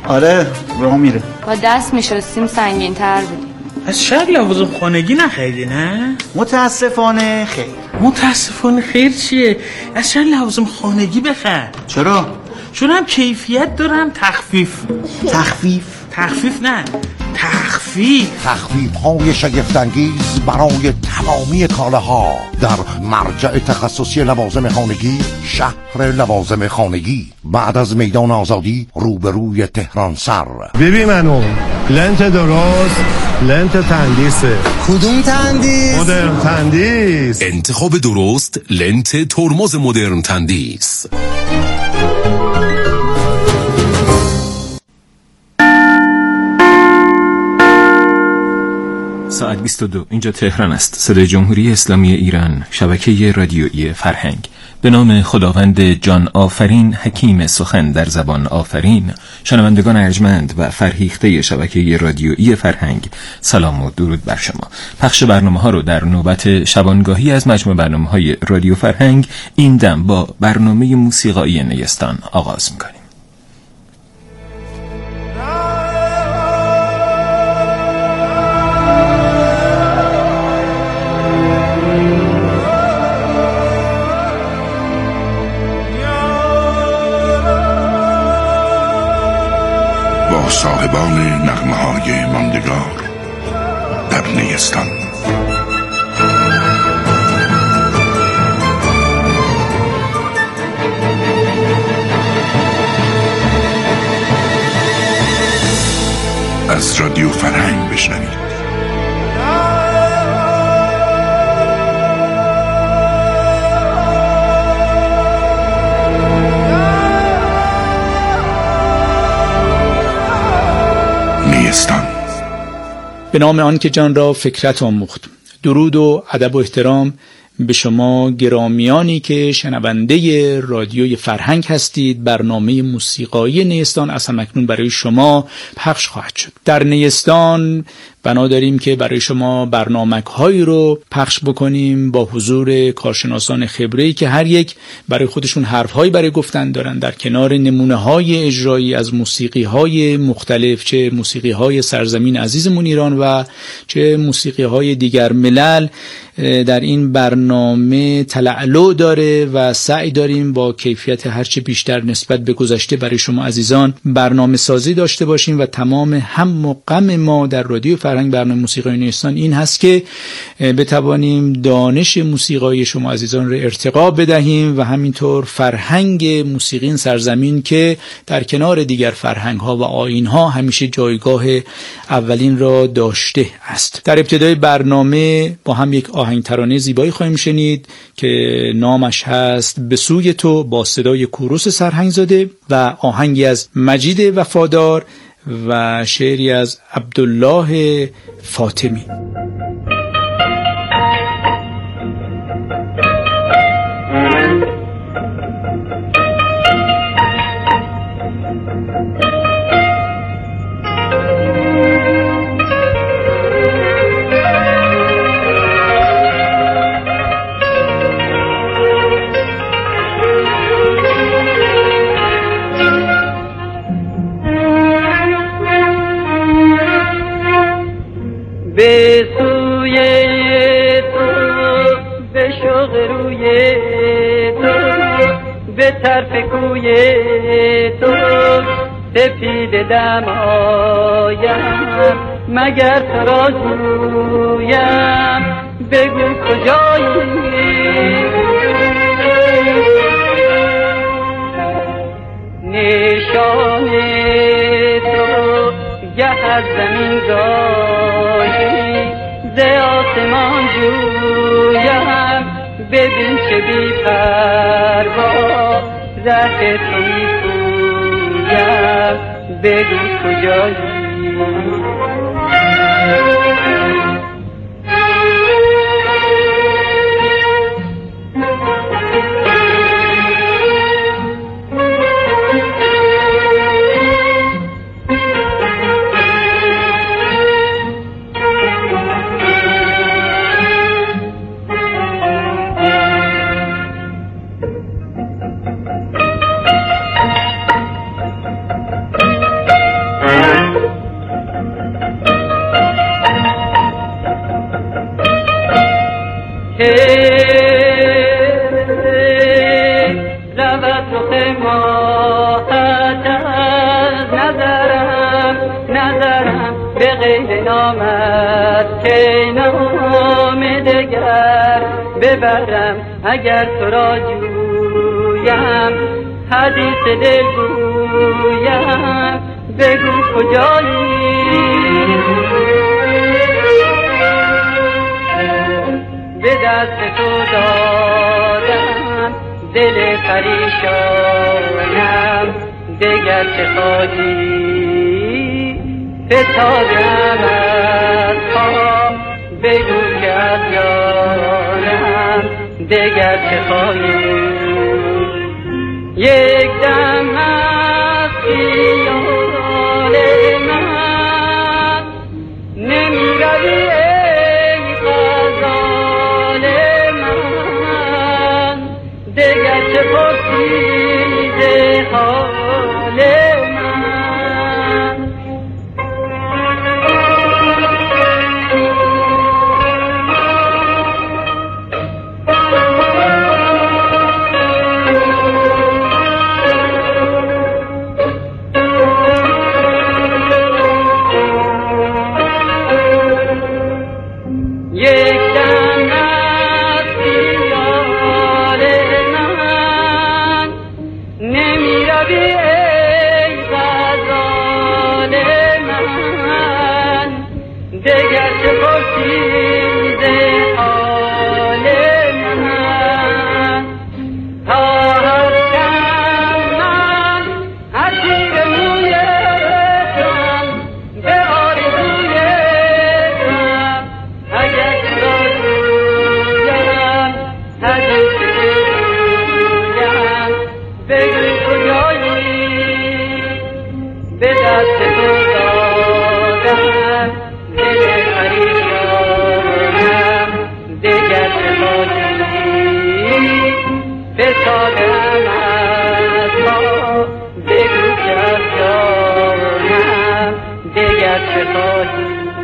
آره راه میره. با دست میشستیم سنگین تر بودیم. از شهر لوازم خانگی نخریدی نه؟ متاسفانه خیر. متاسفانه خیر چیه؟ از شهر لوازم خانگی بخر. چرا؟ چون هم کیفیت دارم تخفیف نه تخفیف های شگفت‌انگیز برای تمامی کالاها در مرجع تخصصی لوازم خانگی شهر لوازم خانگی بعد از میدان آزادی روبروی تهران سر. ببین منو لنت درست لنت تندیسه. کدوم تندیس؟ مدرن تندیس. انتخاب درست لنت ترمز مدرن تندیس. ساعت 22 اینجا تهران است. صدای جمهوری اسلامی ایران، شبکه رادیویی فرهنگ. به نام خداوند جان آفرین، حکیم سخن در زبان آفرین. شنوندگان ارجمند و فرهیخته شبکه رادیویی فرهنگ، سلام و درود بر شما. پخش برنامه ها رو در نوبت شبانگاهی از مجموع برنامه های رادیو فرهنگ این دم با برنامه موسیقایی نیستان آغاز می‌کنیم. صاحبان نغمه‌های ماندگار در نیستان. از رادیو فرهنگ بشنوید. به نام آن که جان را فکرت آموخت. درود و ادب و احترام به شما گرامیانی که شنونده رادیوی فرهنگ هستید. برنامه موسیقایی نیستان از همکنون برای شما پخش خواهد شد. در نیستان بنا داریم که برای شما برنامه‌هایی رو پخش بکنیم با حضور کارشناسان خبره‌ای که هر یک برای خودشون حرف‌هایی برای گفتن دارن، در کنار نمونه‌های اجرایی از موسیقی‌های مختلف، چه موسیقی‌های سرزمین عزیزمون ایران و چه موسیقی‌های دیگر ملل. در این برنامه تلالو داره و سعی داریم با کیفیت هرچه بیشتر نسبت به گذشته برای شما عزیزان برنامه سازی داشته باشیم و تمام هم و غم ما در رادیو فرهنگ برنامه موسیقای نیستان این هست که بتوانیم دانش موسیقای شما عزیزان را ارتقا بدهیم و همینطور فرهنگ موسیقی سرزمین که در کنار دیگر فرهنگ ها و آیین ها همیشه جایگاه اولین را داشته است. در ابتدای برنامه با هم یک آهنگ ترانه زیبایی خواهیم شنید که نامش هست به سوی تو با صدای کوروش سرهنگزاده و آهنگی از مجید وفادار و شعری از عبدالله فاطمی. به سوی تو به شوق روی تو به طرف کوی تو سپید دمایم مگر تو را جویم بگو کجایی نشان تو گه از زمین گاهی ز آسمان جویم ببین چه بی پروا ره تو می پویم بگو کجایی به غیر نامت که نام دگر ببرم اگر تو را جویم حدیث دل گویم بگو کجایی به دست تو دادم دل پریشانم دگر چه خواهی فتادم از پا بگو که از جانم دگر چه خواهی یک دم از خیال من نمی روی ای غزال من دگر چه پرسیده حال من یک دم از خیال من نمی روی ای غزال من دگر چه پرسیده حال من تا هستم من اسیر موی غم به آرزوی غم اگر تو را جویم حدیث گویم بگو کجایی به دست تو دادم دل پریشانم دگر چه خواهی فتادم از پا بگو که از جانم دگر چه خواهی.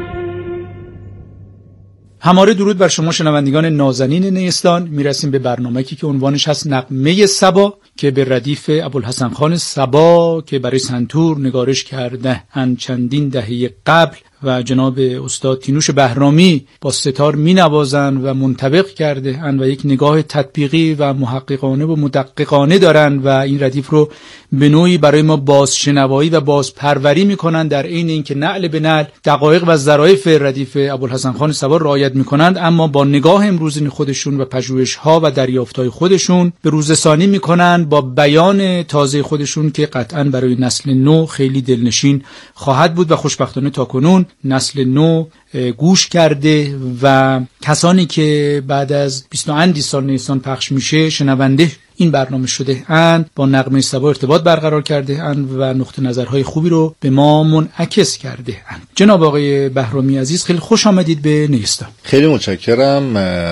هماره درود بر شما شنوندگان نازنین نیستان. میرسیم به برنامه‌ای که عنوانش هست نغمه صبا که به ردیف ابوالحسن خان صبا که برای سنتور نگارش کرده اند چندین دهه قبل و جناب استاد تینوش بهرامی با ستار می نوازند و منطبق کرده اند و یک نگاه تطبیقی و محققانه و مدققانه دارند و این ردیف رو به نوعی برای ما بازشنوایی و بازپروری می کنند در عین اینکه نعل به نعل دقایق و ظرایف ردیف ابوالحسن خان صبا رعایت می کنند، اما با نگاه امروزین خودشون و پژوهش‌ها و دریافت‌های خودشون به روزرسانی می کنند با بیان تازه خودشون که قطعاً برای نسل نو خیلی دلنشین خواهد بود و خوشبختانه تاکنون نسل نو گوش کرده و کسانی که بعد از 20 سال نیستان پخش میشه شنونده این برنامه شده اند با نغمه صبا ارتباط برقرار کرده اند و نقطه نظرهای خوبی رو به ما منعکس کرده اند. جناب آقای بهرامی عزیز خیلی خوش آمدید به نیستان. خیلی متشکرم.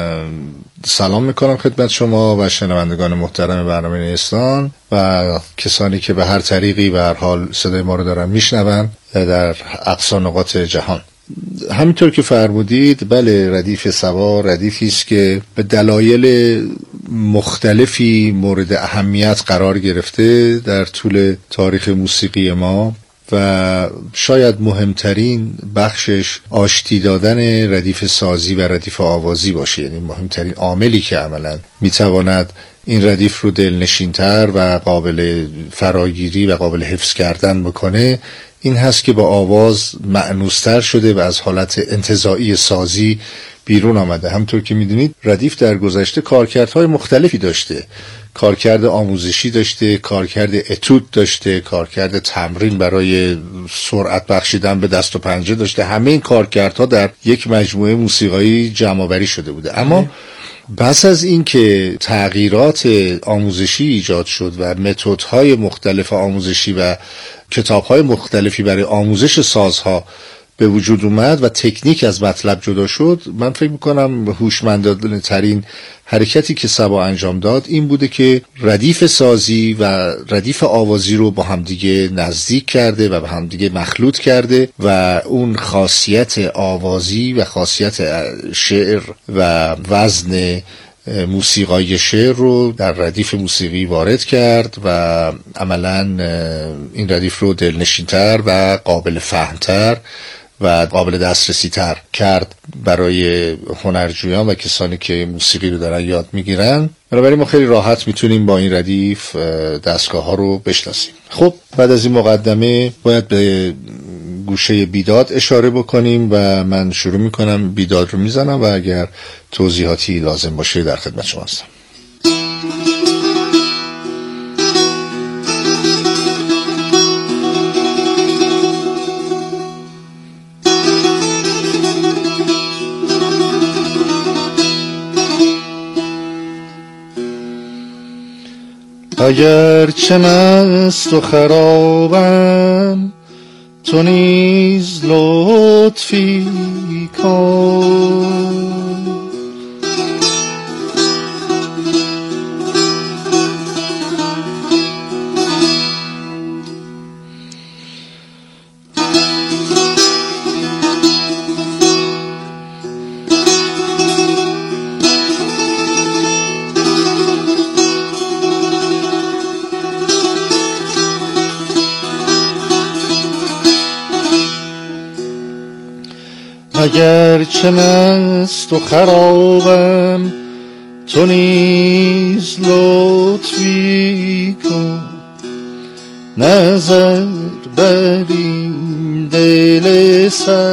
سلام میکنم خدمت شما و شنوندگان محترم برنامه نیستان و کسانی که به هر طریقی به هر حال صدای ما رو دارن میشنون در اقصا نقاط جهان. همینطور که فرمودید بله، ردیف صبا ردیفی است که به دلایل مختلفی مورد اهمیت قرار گرفته در طول تاریخ موسیقی ما و شاید مهمترین بخشش آشتی دادن ردیف سازی و ردیف آوازی باشه، یعنی مهمترین عاملی که عملاً میتواند این ردیف رو دلنشین‌تر و قابل فراگیری و قابل حفظ کردن بکنه این هست که با آواز مأنوستر شده و از حالت انتزاعی سازی بیرون آمده. همطور که میدونید ردیف در گذشته کارکردهای مختلفی داشته، کارکرد آموزشی داشته، کارکرد اتود داشته، کارکرد تمرین برای سرعت بخشیدن به دست و پنجه داشته. همه این کارکردها در یک مجموعه موسیقایی جمع‌آوری شده بوده. اما پس از این که تغییرات آموزشی ایجاد شد و متدهای مختلف آموزشی و کتابهای مختلفی برای آموزش سازها به وجود اومد و تکنیک از مطلب جدا شد، من فکر میکنم هوشمندانه ترین حرکتی که صبا انجام داد این بوده که ردیف سازی و ردیف آوازی رو با همدیگه نزدیک کرده و با همدیگه مخلوط کرده و اون خاصیت آوازی و خاصیت شعر و وزن موسیقای شعر رو در ردیف موسیقی وارد کرد و عملاً این ردیف رو دلنشین‌تر و قابل فهم‌تر و قابل دسترسی تر کرد برای هنرجویان و کسانی که موسیقی رو دارن یاد میگیرن. بنابراین ما خیلی راحت میتونیم با این ردیف دستگاه ها رو بشناسیم. خب بعد از این مقدمه باید به گوشه بیداد اشاره بکنیم و من شروع میکنم، بیداد رو میزنم و اگر توضیحاتی لازم باشه در خدمت شما هستم. اگر چه مست و خرابم تو نیز لطفی کن، اگر چه مست و خرابم تو نیز لطفی کن، نظر بر این دل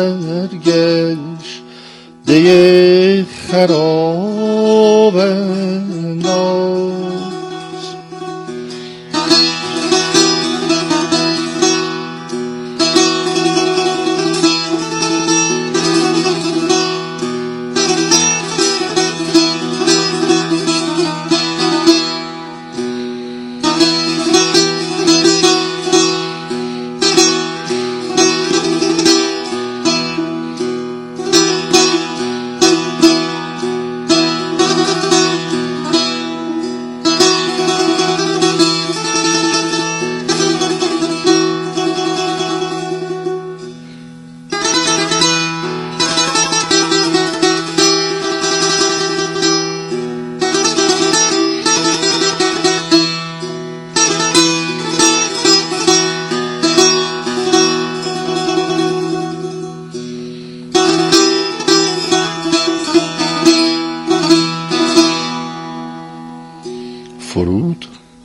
سرگشته خراب انداز. فرود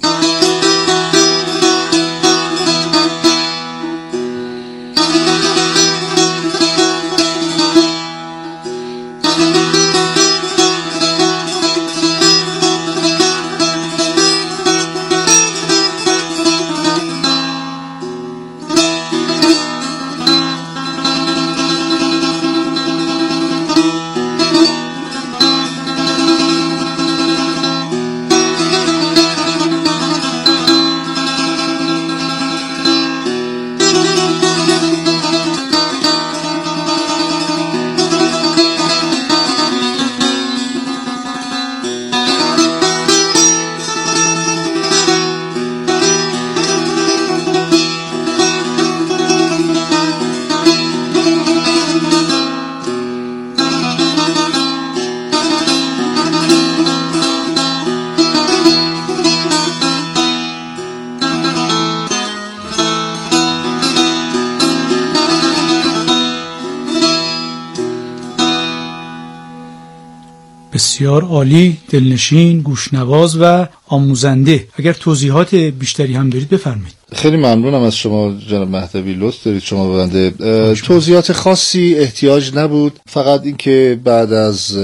بسیار عالی، دلنشین، گوشنواز و آموزنده. اگر توضیحات بیشتری هم دارید بفرمایید. خیلی ممنونم از شما جناب مهدوی، لطف دارید شما به بنده. توضیحات خاصی احتیاج نبود، فقط اینکه بعد از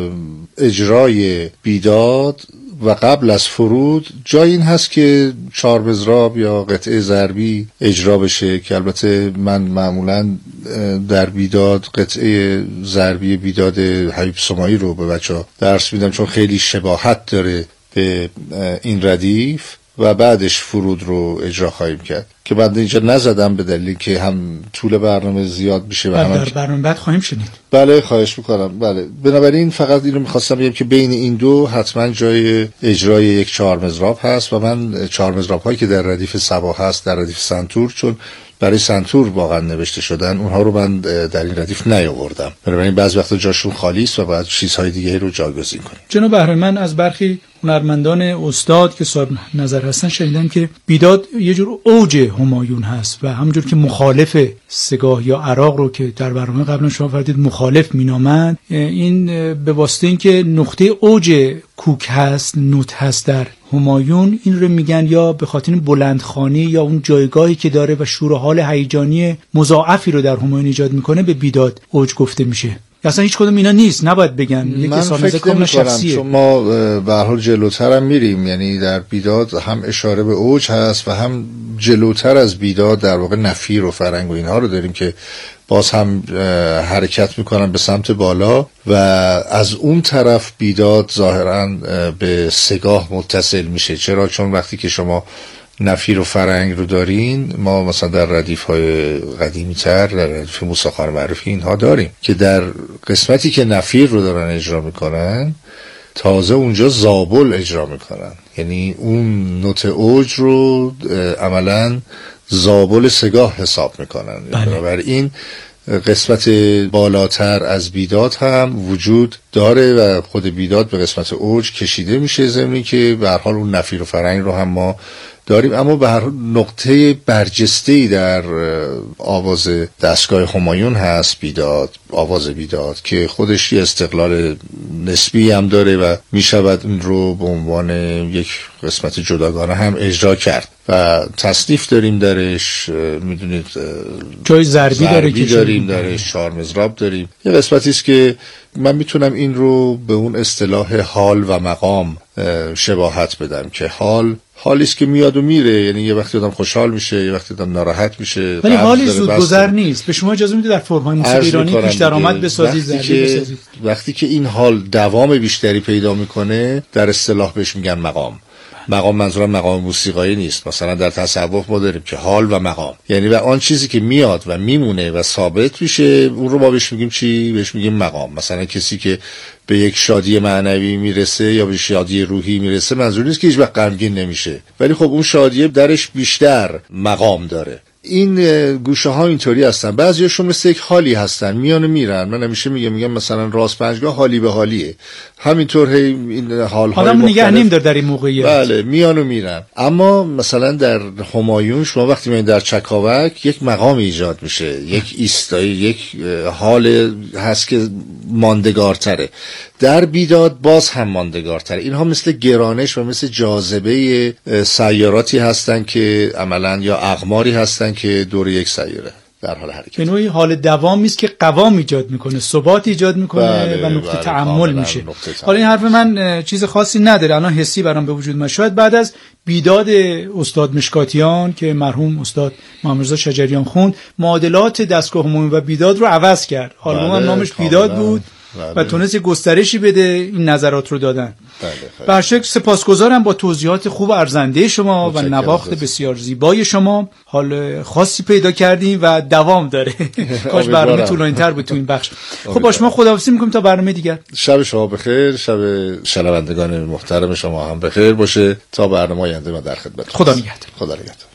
اجرای بیداد و قبل از فرود جای این هست که چهارمضراب یا قطعه ضربی اجرا بشه که البته من معمولا در بیداد قطعه ضربی بیداد حبیب سماعی رو به بچه‌ها درس میدم چون خیلی شباهت داره به این ردیف و بعدش فرود رو اجرا خواهیم کرد که بعد اینجا نزدم به دلیل که هم طول برنامه زیاد میشه و در برنامه بعد خواهیم شنید. بله خواهش میکنم. بله بنابراین فقط اینو میخواستم بگم که بین این دو حتما جای اجرای یک چهارمضراب هست و من چهارمضراب هایی که در ردیف صبا هست در ردیف سنتور چون برای سنتور واقعا نوشته شدن اونها رو من در این ردیف نیاوردم، بنابراین بعضی وقتا جاشون خالی است و باید چیزهای دیگه رو جایگزین کنیم. جناب بهرمند از برخی هنرمندان استاد که صاحب نظر هستن شنیدم که بیداد یه جور اوج همایون هست و همونجور که مخالف سگاه یا عراق رو که در برنامه قبلا شما فرمودید مخالف مینامند، این به واسطه اینکه نقطه اوج کوک هست، نوت هست در همایون، این رو میگن یا به خاطر بلندخوانی یا اون جایگاهی که داره و شور و حال هیجانی مضاعفی رو در همایون ایجاد میکنه به بیداد اوج گفته میشه. اصلا هیچ کدوم اینا نیست، نباید بگن. من فکر نمی‌کنم، چون ما به هر حال جلوتر هم میریم، یعنی در بیداد هم اشاره به اوج هست و هم جلوتر از بیداد در واقع نفیر و فرنگ و اینها رو داریم که باز هم حرکت میکنن به سمت بالا و از اون طرف بیداد ظاهرا به سگاه متصل میشه. چرا؟ چون وقتی که شما نفیر و فرنگ رو دارین، ما مثلا در ردیف‌های قدیمی تر، در ردیف موسی خان معروفی اینها داریم که در قسمتی که نفیر رو دارن اجرا میکنن تازه اونجا زابل اجرا میکنن، یعنی اون نوت اوج رو عملاً زابل سگاه حساب میکنن. بنابراین قسمت بالاتر از بیداد هم وجود داره و خود بیداد به قسمت اوج کشیده میشه، ضمنی که به هر حال اون نفیر و فرنگ رو هم ما داریم. اما به هر نقطه برجسته‌ای در آواز دستگاه همایون هست بیداد، آواز بیداد که خودش یه استقلال نسبی هم داره و میشود این رو به عنوان یک قسمت جداگانه هم اجرا کرد و تصنیف داریم درش، میدونید جای ضربی داره که داریم درش، چهار مضرب داریم. یه قسمتی است که من میتونم این رو به اون اصطلاح حال و مقام شباهت بدم که حالی است که میاد و میره، یعنی یه وقتی آدم خوشحال میشه، یه وقتی آدم ناراحت میشه، ولی حالی زودگذر نیست. به شما اجازه میده در فرم‌های موسیقی ایرانی پیش درآمد بسازید. وقتی که این حال دوام بیشتری پیدا میکنه در اصطلاح بهش میگن مقام. منظورم مقام موسیقایی نیست. مثلا در تصوف ما داریم که حال و مقام، یعنی و آن چیزی که میاد و میمونه و ثابت میشه اون رو ما بهش میگیم چی؟ بهش میگیم مقام. مثلا کسی که به یک شادی معنوی میرسه یا به شادی روحی میرسه، منظور نیست که هیچ وقت غمگین نمیشه، ولی خب اون شادی درش بیشتر مقام داره. این گوشه ها اینطوری هستن، بعضیاشون مثل یک حالی هستن، میان و میرن. من همیشه میگم مثلا راست پنجگاه حالی به حالیه، همینطور این حال های آدم نگه نمی‌داره در این موقعیت. بله، میان و میرن. اما مثلا در همایون شما وقتی میایین در چکاوک، یک مقام ایجاد میشه، یک ایستایی، یک حال هست که ماندگارتره. در بیداد باز هم ماندگارتره. اینها مثل گرانش و مثل جاذبه سیاراتی هستن که عملاً یا اقماری هستن که دور یک سیاره در حال حرکت. به نوعی حال دوام است که قوام ایجاد میکنه، ثبات ایجاد میکنه و نقطه تعامل میشه. حالا این حرف من چیز خاصی نداره، الان حسی برام به وجود میاد. شاید بعد از بیداد استاد مشکاتیان که مرحوم استاد محمد رضا شجریان خوند، معادلات دستگاه همایون و بیداد رو عوض کرد. آلبوم هم نامش بیداد بود و تونست گسترشی بده این نظرات رو دادن. به هر شکل سپاسگزارم با توضیحات خوب و ارزنده شما و نواخت بسیار زیبای شما. حال خاصی پیدا کردیم و دوام داره. کاش برنامه طولانی‌تر بود تو این بخش. خب با شما خداحافظی می‌کنم تا برنامه دیگر. شب شما بخیر، شب شنوندگان محترم شما هم بخیر باشه. تا برنامه آینده ما در خدمت. خدا نگهدار. خدا نگهدار.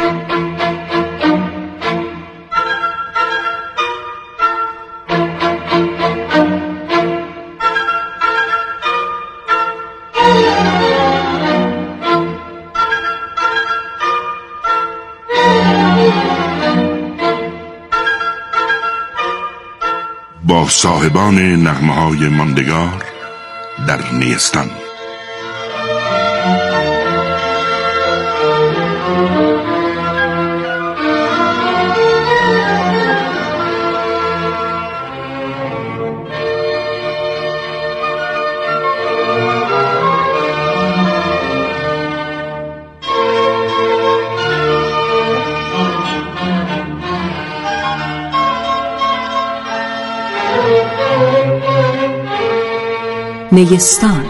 با صاحبان نغمه‌های ماندگار در نیستان. نیستان.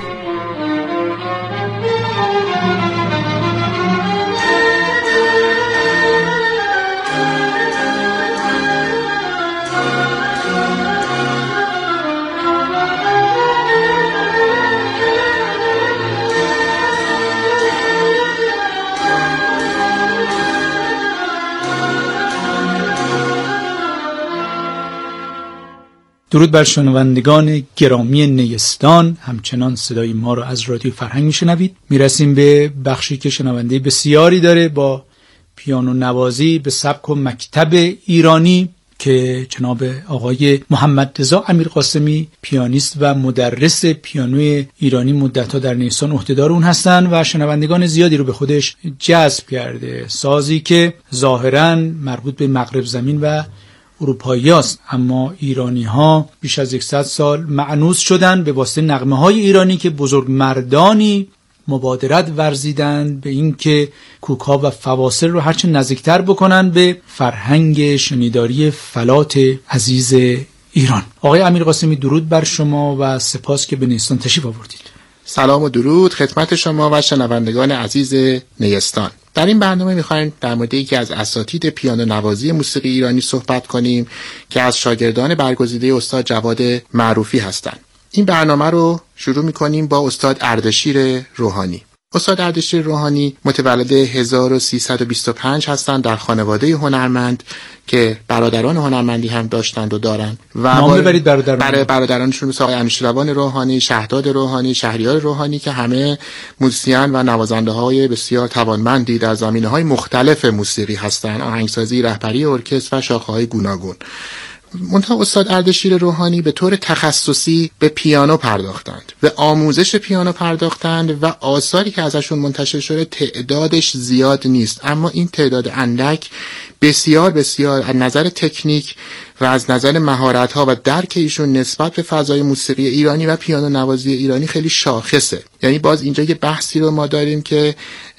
درود بر شنوندگان گرامی نیستان. همچنان صدای ما رو از رادیو فرهنگ میشنوید. میرسیم به بخشی که شنونده بسیاری داره با پیانو نوازی به سبک و مکتب ایرانی که جناب آقای محمد رضا امیرقاسمی پیانیست و مدرس پیانوی ایرانی مدت‌ها در نیستان عهدهدار اون هستن و شنوندگان زیادی رو به خودش جذب کرده. سازی که ظاهراً مربوط به مغرب زمین و اروپایی است، اما ایرانی ها بیش از 100 سال مأنوس شدن به واسطه نغمه های ایرانی که بزرگ مردانی مبادرت ورزیدند به این که کوک‌ها و فواصل رو هرچه نزدیکتر بکنن به فرهنگ شنیداری فلات عزیز ایران. آقای امیرقاسمی درود بر شما و سپاس که به نیستان تشریف آوردید. سلام و درود خدمت شما و شنوندگان عزیز نیستان. در این برنامه می‌خوایم در مورد یکی از اساتید پیانو نوازی موسیقی ایرانی صحبت کنیم که از شاگردان برگزیده استاد جواد معروفی هستند. این برنامه رو شروع می‌کنیم با استاد اردشیر روحانی. استاد اردشیر روحانی متولد 1325 هستند در خانواده هنرمند که برادران هنرمندی هم داشتند و دارند. و نام ببرید برادران. برای برادرانشون مثل آقای انوشیروان روحانی، شهداد روحانی، شهریار روحانی که همه موزیسین و نوازنده‌های بسیار توانمندی در زمینه‌های مختلف موسیقی هستند، آهنگسازی، رهبری ارکستر و شاخه‌های گوناگون. منتها استاد اردشیر روحانی به طور تخصصی به پیانو پرداختند، به آموزش پیانو پرداختند و آثاری که ازشون منتشر شده تعدادش زیاد نیست، اما این تعداد اندک بسیار بسیار از نظر تکنیک و از نظر مهارت‌ها و درک ایشون نسبت به فضای موسیقی ایرانی و پیانو نوازی ایرانی خیلی شاخصه. یعنی باز اینجا یه بحثی رو ما داریم که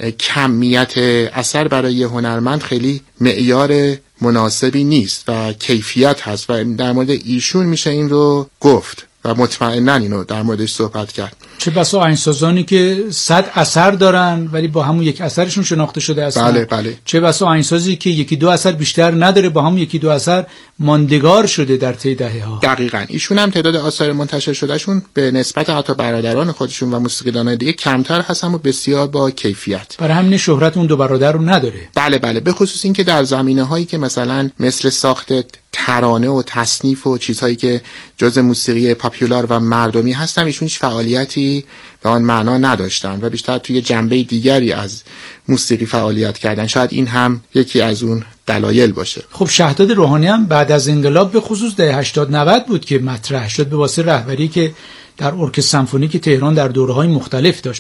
کمیت اثر برای هنرمند خیلی معیار مناسبی نیست و کیفیت هست و در مورد ایشون میشه این رو گفت و مطمئناً اینو در موردش صحبت کرد. چه بسا آهنگسازانی که 100 اثر دارن ولی با همون یک اثرشون شناخته شده هستن. بله بله. چه بسا آهنگسازی که یکی دو اثر بیشتر نداره با همون یکی دو اثر ماندگار شده در طی دهه‌ها. دقیقاً. ایشون هم تعداد آثار منتشر شدهشون به نسبت حتی برادران خودشون و موسیقیدانای دیگه کمتر هست اما بسیار با کیفیت. برای همین شهرت اون دو برادر رو نداره. بله بله، به خصوص این که در زمینه‌هایی که مثلا مثل ساخت ترانه و تصنیف و چیزهایی که جز موسیقی پاپولار و مردمی هستن ایشون هیچ فعالیتی به آن معنا نداشتن و بیشتر توی جنبه دیگری از موسیقی فعالیت کردن. شاید این هم یکی از اون دلایل باشه. خب شهداد روحانی هم بعد از انقلاب به خصوص دهه 80 90 بود که مطرح شد به واسطه رهبری که در ارکستر سمفونیک تهران در دوره‌های مختلف داشت.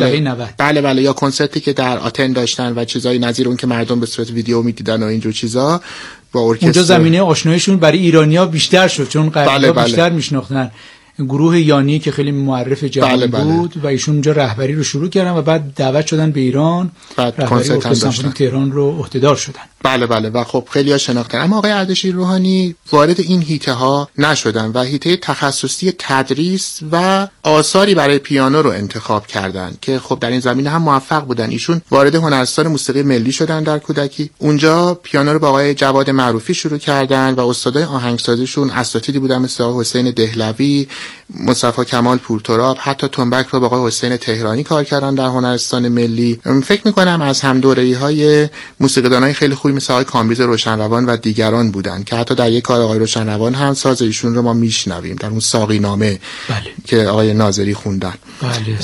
بله بله یا کنسرتی که در آتن داشتن و چیزای نظیر اون که مردم به صورت ویدیو می‌دیدن و اینجور چیزا با ارکستر. اونجا زمینه آشناییشون برای ایرانی‌ها بیشتر شد چون غربی‌ها بیشتر میشناختن. گروه یانی که خیلی معرف جهان بود و ایشون اونجا رهبری رو شروع کردن و بعد دعوت شدن به ایران، رهبری ارکستر سمفونیک تهران رو عهدهدار شدن. بله بله و خب خیلی‌ها شناختن. اما آقای اردشیر روحانی وارد این حیطه‌ها نشدن و حیطه تخصصی تدریس و آثاری برای پیانو رو انتخاب کردن که خب در این زمینه هم موفق بودن. ایشون وارد هنرستان موسیقی ملی شدن در کودکی. اونجا پیانو رو با آقای جواد معروفی شروع کردن و استادای آهنگسازیشون اساتیدی بودن مثل آقای حسین دهلوی، مصطفی کمال پورتراب، حتی تنبک رو با آقای حسین تهرانی کار کردن در هنرستان ملی. فکر می‌کنم از هم دوره‌های موسیقیدانای خیلی خوبی مثل آقای کامبیز روشنروان و دیگران بودن که حتی در یک کار آقای روشنروان هم ساز ایشون رو ما میشنویم در اون ساقی نامه که آقای ناظری خوندن. بله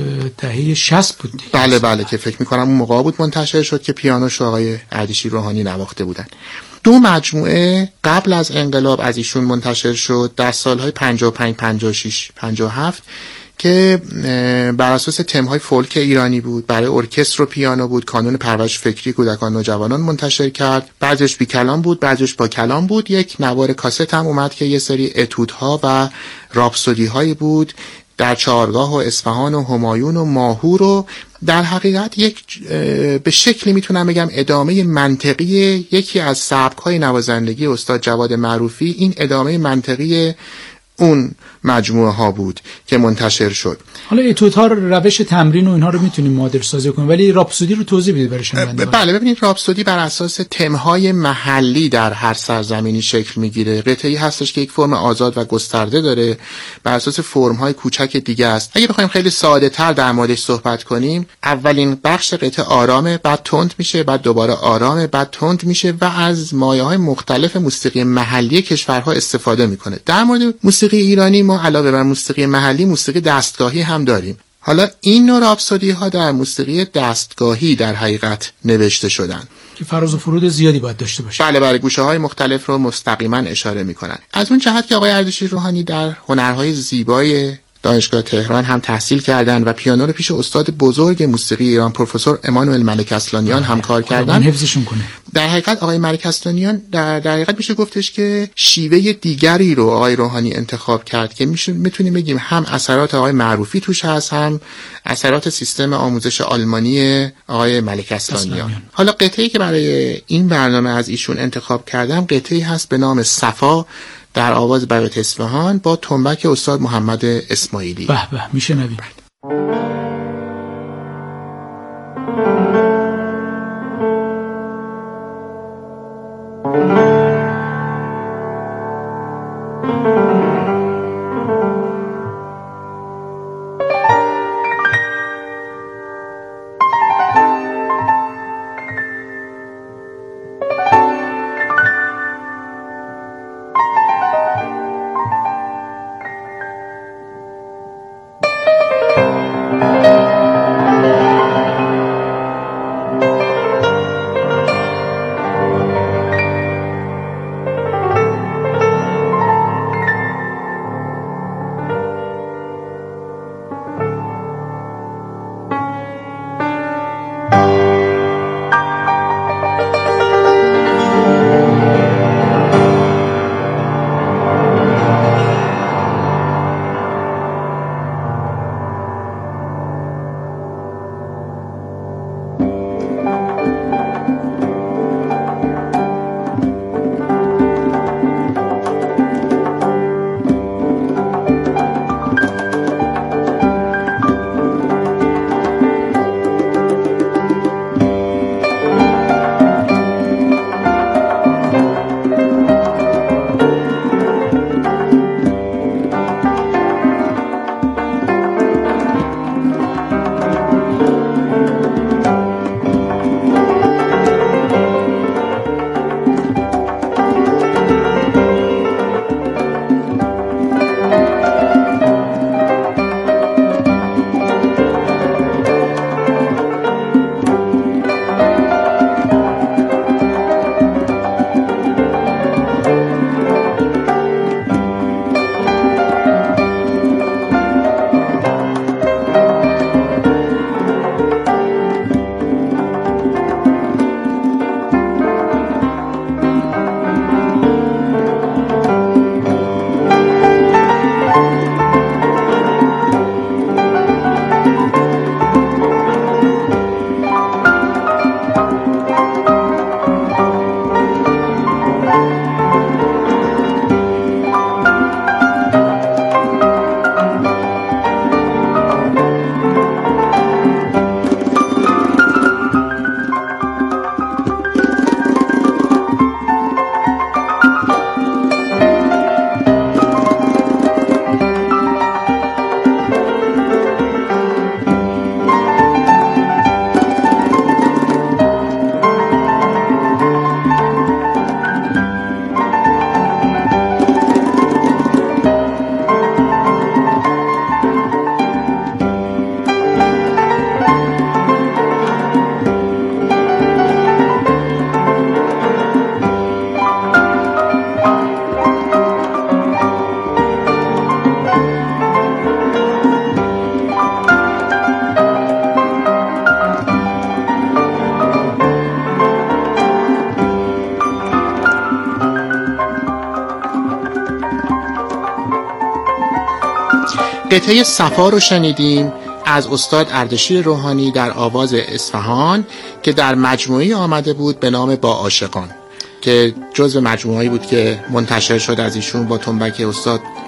دهه 60 بود دیگه. بله بله که فکر می‌کنم اون موقع بود منتشر شد که پیانوش آقای اردشیر روحانی نواخته بودن. دو مجموعه قبل از انقلاب از ایشون منتشر شد در سالهای 55 56 57 که بر اساس تم‌های فولک ایرانی بود، برای ارکستر و پیانو بود. کانون پرورش فکری کودکان و جوانان منتشر کرد، بعضیش بی کلام بود، بعضیش با کلام بود. یک نوار کاست هم اومد که یه سری اتودها و راپسودی هایی بود در چهارگاه و اصفهان و همایون و ماهور و در حقیقت یک به شکلی میتونم بگم ادامه منطقی یکی از سبک‌های نوازندگی استاد جواد معروفی. این ادامه منطقی اون مجموعه ها بود که منتشر شد. حالا اتودها روش تمرین و اینها رو میتونیم مادر سازی کنیم، ولی راپسودی رو توضیح بدید برای شنوندگان. بله، ببینید راپسودی بر اساس تم‌های محلی در هر سرزمینی شکل میگیره. قطعه‌ای هستش که یک فرم آزاد و گسترده داره، بر اساس فرم‌های کوچک دیگه است. اگه بخوایم خیلی ساده‌تر در موردش صحبت کنیم، اولین بخش قطعه آرامه، بعد تند میشه، بعد دوباره آرامه، بعد تند میشه و از مایه‌های مختلف موسیقی محلی کشورها استفاده میکنه. در مورد موسیقی ایرانی ما علاوه بر موسیقی محلی موسیقی دستگاهی هم داریم. حالا این نوع راپسودی ها در موسیقی دستگاهی در حقیقت نوشته شدن که فراز و فرود زیادی باید داشته باشه. بله بله، گوشه های مختلف رو مستقیما اشاره میکنن. از اون جهت که آقای اردشیر روحانی در هنرهای زیبای دانشگاه تهران هم تحصیل کردن و پیانو رو پیش استاد بزرگ موسیقی ایران پروفسور امانوئل ملک اصلانیان هم کار کردن. حفظشون کنه. در حقیقت آقای ملک اصلانیان در حقیقت میشه گفتش که شیوه دیگری رو آقای روحانی انتخاب کرد که میتونیم بگیم هم اثرات آقای معروفی توش هست، هم اثرات سیستم آموزش آلمانی آقای ملک اصلانیان. حالا قطعه‌ای که برای این برنامه از ایشون انتخاب کردم قطعه‌ای هست به نام صفا در آواز بیات اصفهان با تنبک استاد محمد اسماعیلی. به به، میشنویم. قطعه صفا رو شنیدیم از استاد اردشیر روحانی در آواز اصفهان که در مجموعه آمده بود به نام با عاشقان، که جزو مجموعه‌ای بود که منتشر شد از ایشون با تنبک استاد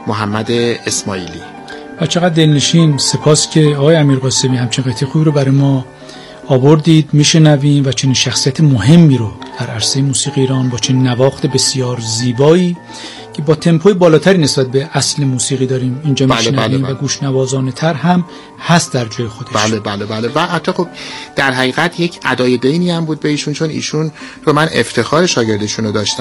محمد اسماعیلی. و چقدر دلنشین. سپاس که آقای امیرقاسمی همچین قطعه خوبی رو برای ما آوردید. میشنویم و چنین شخصیت مهمی رو در عرصه موسیقی ایران با چنین نواخت بسیار زیبایی که با تمپوی بالاتری نسبت به اصل موسیقی داریم اینجا میشنویم و گوش نوازانه تر هم هست در جای خودش. بله و حتی خب در حقیقت یک ادای دینی هم بود به ایشون، چون ایشون رو من افتخار شاگردشون رو داشتم